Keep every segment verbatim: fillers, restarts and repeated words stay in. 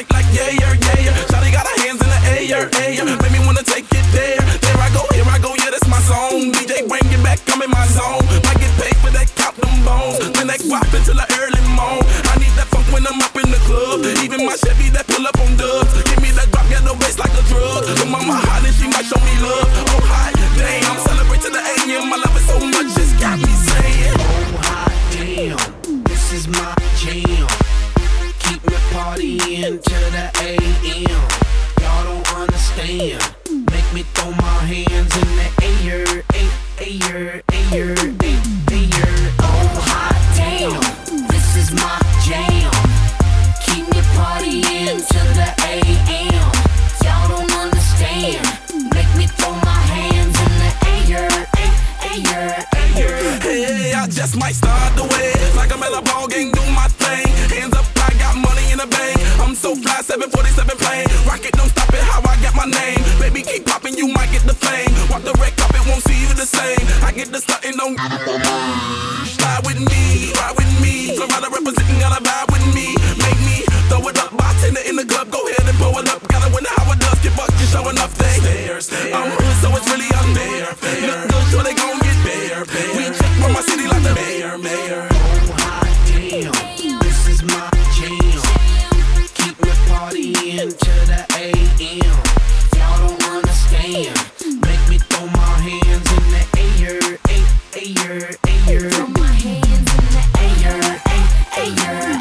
mic like yeah, yeah, yeah. Shawty got her hands in the air, air. Make me wanna take it there. There I go, here I go, yeah, that's my song. D J bring it back, I'm in my zone. Might get paid for that, count them bones. Then that guap until the early morn. I need that funk when I'm up in the club. Even my Chevy that pull up on dubs. Give me that drop, get no bass like a drug. The mama hot and she might show me love. Oh hot, damn, celebrate to the A M. I love it so much, it's got me saying, oh hot damn, this is my jam. Keep me partying to the A M. Y'all don't understand. Make me throw my hands in the air, air, air, air, air. Oh hot damn, this is my jam. Keep me partying to the A M. Y'all don't understand. Make me throw my hands in the air, air, air. hey, I just might start the way. Like I'm at a ball game, do my thing. Hands up, I got money in the bank. I'm so fly, seven forty-seven plane. Rocket, don't stop it, how I got my name. Baby, keep popping, you might get the fame. Walk the red carpet, won't see you the same. I get the stuntin', don't ride with me, ride with me. Florida representing, gotta vibe with me. Make me throw it up, bartender in the club. Go ahead and pull it up. Gotta wonder how it does, get bucked, you show enough things. I'm hood, so it's really unfair. Look good, sure they gon' get bare. We check from my city like the mayor, mayor. Oh hot damn, this is my jam. Keep me partying to the A M. Y'all don't understand. Make me throw my hands in the air, air, air. Throw my hands in the air, air, air,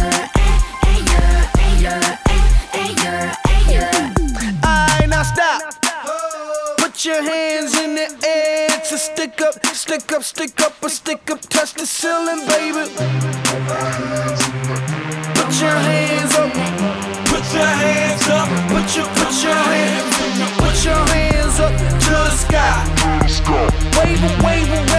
air, air, air. Alright, now stop. Put your hands in the air to stick up, stick up, stick up, or stick up, touch the ceiling, baby. Put your hands up, Put your hands up, put your, put your hands, put your hands up to the sky. Wave 'em, wave 'em,